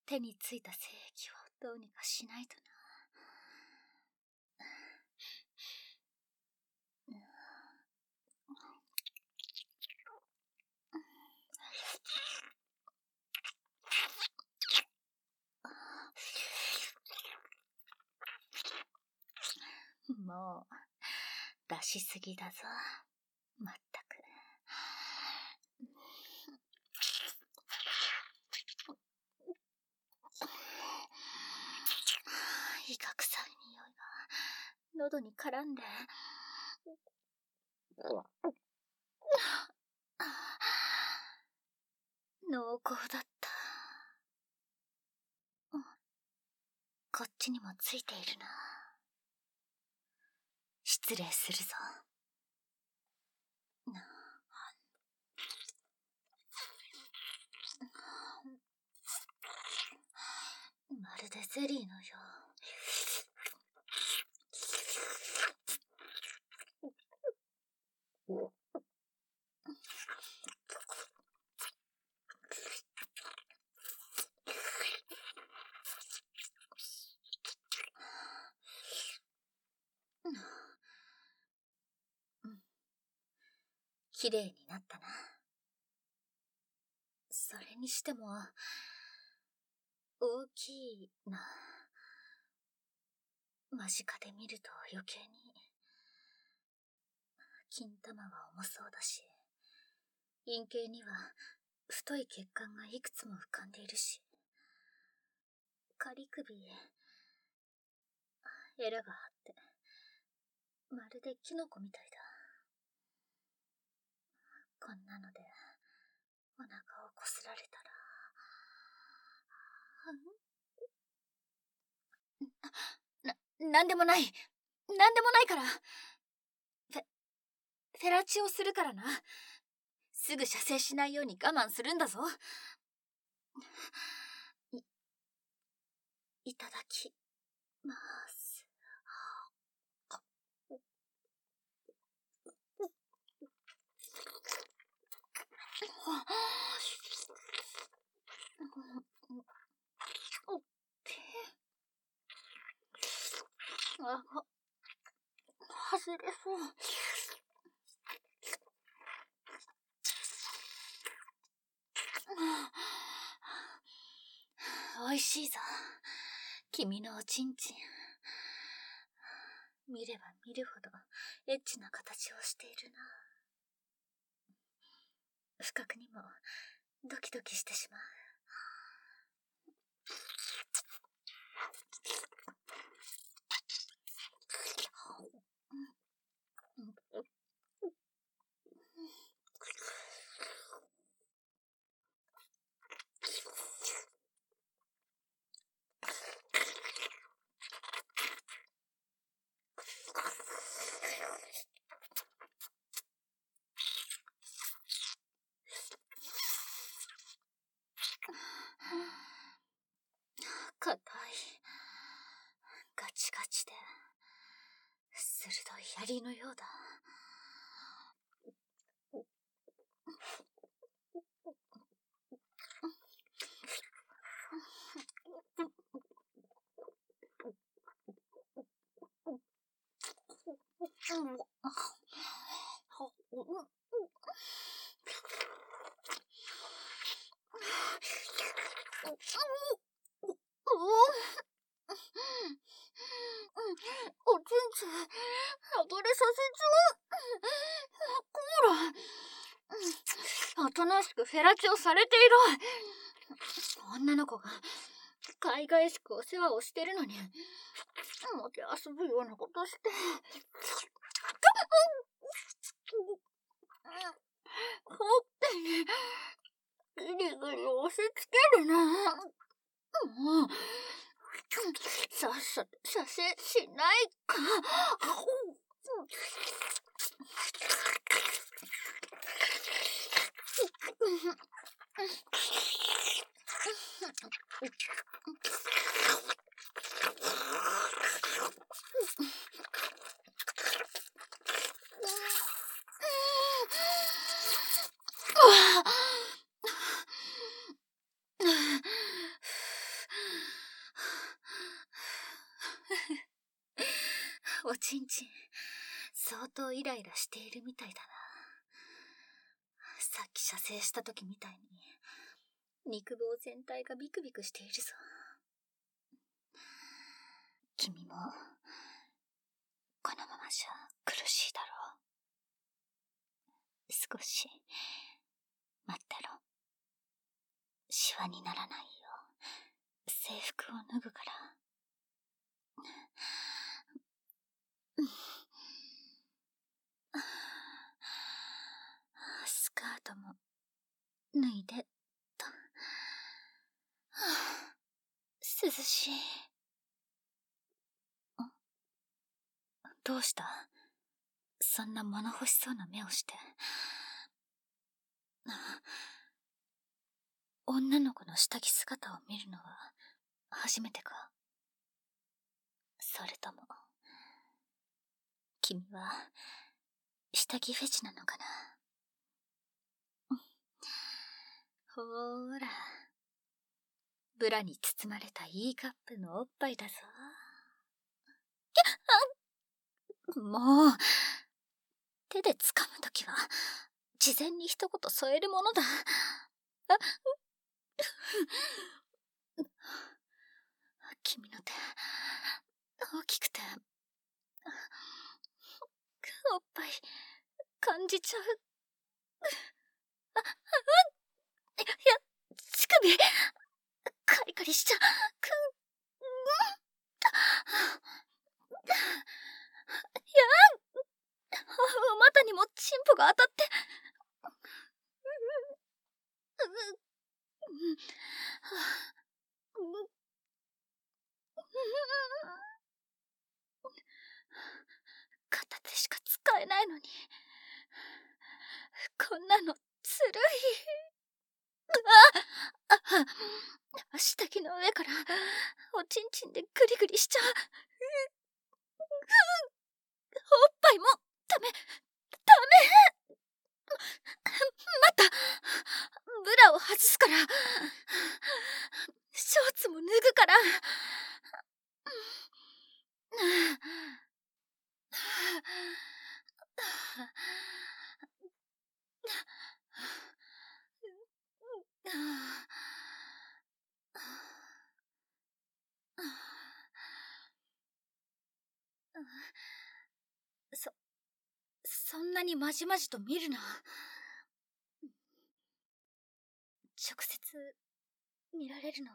手についた精液をどうにかしないとな。もう出しすぎだぞ、まったく。イカ臭い匂いが喉に絡んで、濃厚だった。こっちにもついているな。失礼するぞ。まるでゼリーのよう。きれいになったな。それにしても大きいな。間近で見ると余計に。金玉は重そうだし、陰茎には太い血管がいくつも浮かんでいるし、仮首、エラが張って、まるでキノコみたいだ。こんなのでお腹をこすられたら。なんでもない。なんでもないから。フェラチオするからな。すぐ射精しないように我慢するんだぞ。いただきます。外れそう。おいしいぞ、君のおちんちん。見れば見るほどエッチな形をしているな。不覚にもドキドキしてしまう。硬い、ガチガチで鋭い槍のようだ。おちんちん、暴れさせちゃう。コーラ。おとなしくフェラチオされていろ。女の子が海外しくお世話をしてるのに、もてあそぶようなことして。ほっぺにぐりぐり押し付けるな。もうさっさと射精しないか。 相当イライラしているみたいだな。さっき射精した時みたいに肉棒全体がビクビクしているぞ。君もこのままじゃ苦しいだろう。少し待ってろ。シワにならないよう制服を脱ぐから。スカートも脱いでと。涼しい。どうした？そんな物欲しそうな目をして。女の子の下着姿を見るのは初めてか？それとも君は下着フェチなのかな？ほーら、ブラに包まれたいいカップのおっぱいだぞ。もう、手で掴むときは事前に一言添えるものだ。君の手大きくておっぱい感じちゃう。いや、乳首カリカリしちゃう。お股にもチンポが当たって。片手しか使えないのに、こんなのずるい。下着の上からおちんちんでグリグリしちゃう。おっぱいもダメ。待った。ブラを外すから。ショーツも脱ぐから。そんなにまじまじと見るな。直接見られるのは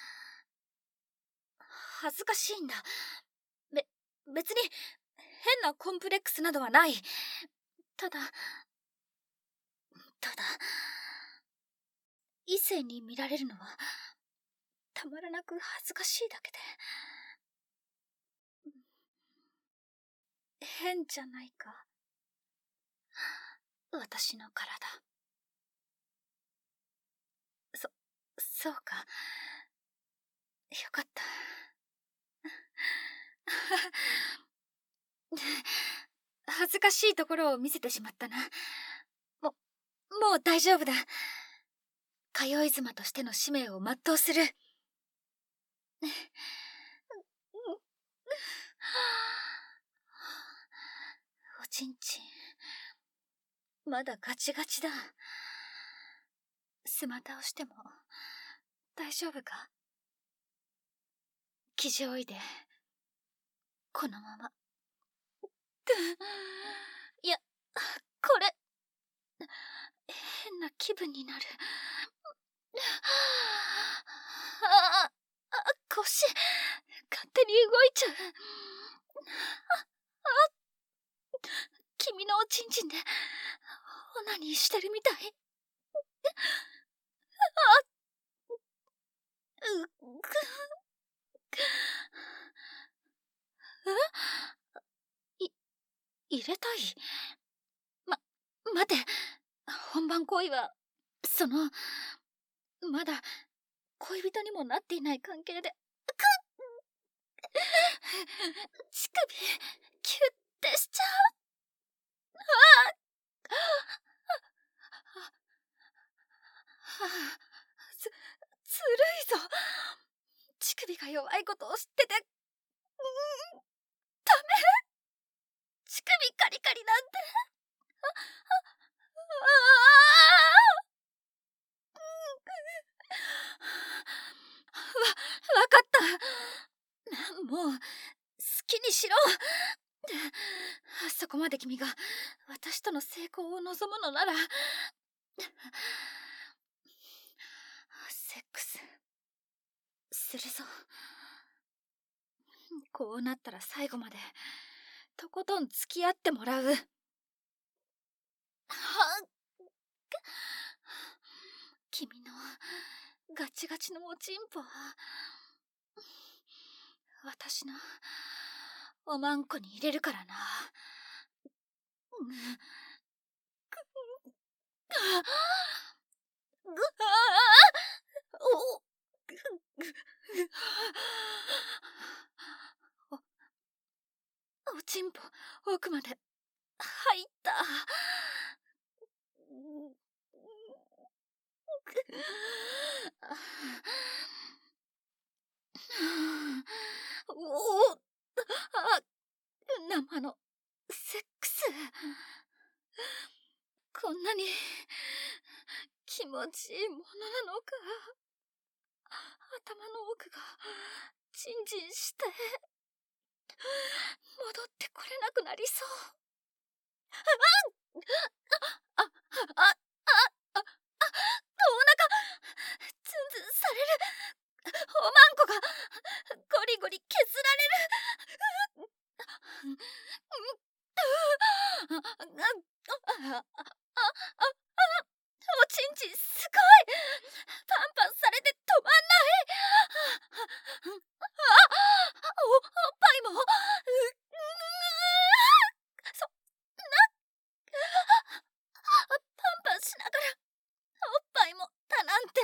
恥ずかしいんだ。別に変なコンプレックスなどはない。ただ異性に見られるのはたまらなく恥ずかしいだけで。変じゃないか、私の体。そうか。よかった。恥ずかしいところを見せてしまったな。もう大丈夫だ。通い妻としての使命を全うする。おちんちんまだガチガチだ。スマタをしても大丈夫か？生地をいでこのまま。いや、これ変な気分になる。腰勝手に動いちゃう。君のおちんちんでオナニーしてるみたい。入れたい？待て。本番行為はまだ恋人にもなっていない関係で。乳首キュッてしちゃう。ずるいぞ。乳首が弱いことを知ってて。ダメ。乳首カリカまで君が私との成功を望むのなら、セックスするぞ。こうなったら最後までとことん付き合ってもらう。君のガチガチのおちんぽ、私のおまんこに入れるからな。おちんぽ奥まで入った。おお、生のセックス、こんなに気持ちいいものなのか。頭の奥がジンジンして戻ってこれなくなりそう。お腹ツンツンされる。おまんこがゴリゴリ削られる。おちんちんすごい。パンパンされて止まんない。おっぱいもパンパンしながらおっぱいもだなんて。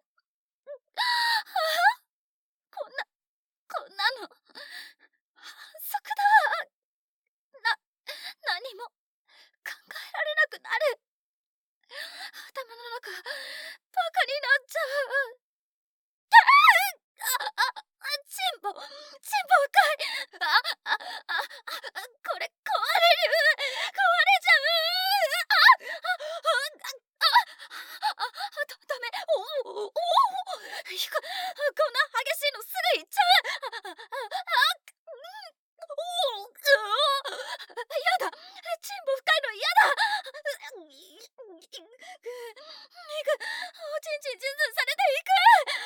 こんなの反則だ。何も考えられなくなる。頭の中バカになっちゃう。チンポ深い。これ壊れる。壊れちゃう。ダメ。こんな激しいのすぐ行っちゃう。やだ。チンポ深いのやだ。おちんちんズンズンされていく。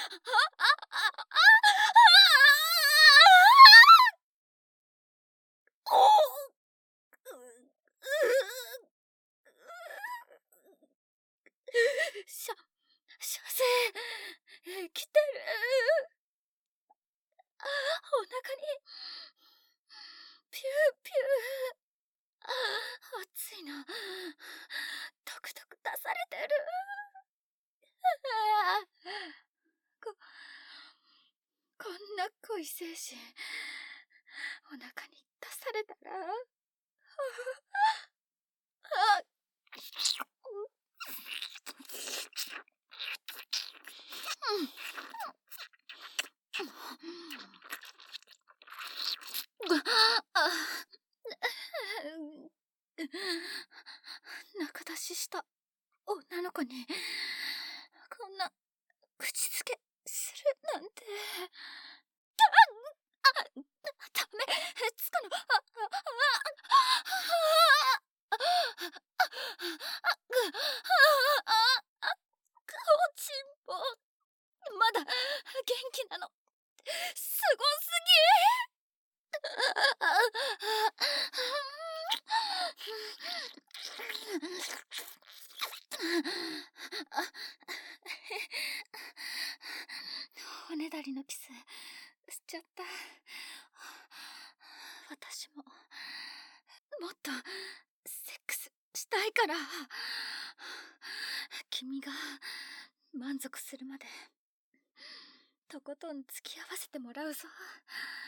射精来てる。お腹にピューピュー。熱いのトクトク出されてる。こんな恋精神お腹に出されたら中出しした女の子にこんな口づけするなんて。ダメ、つくの。おちんぽまだ元気なの。すごすぎ。おねだりのキスしちゃった。私ももっとセックスしたいから。君が満足するまでとことん付き合わせてもらうぞ。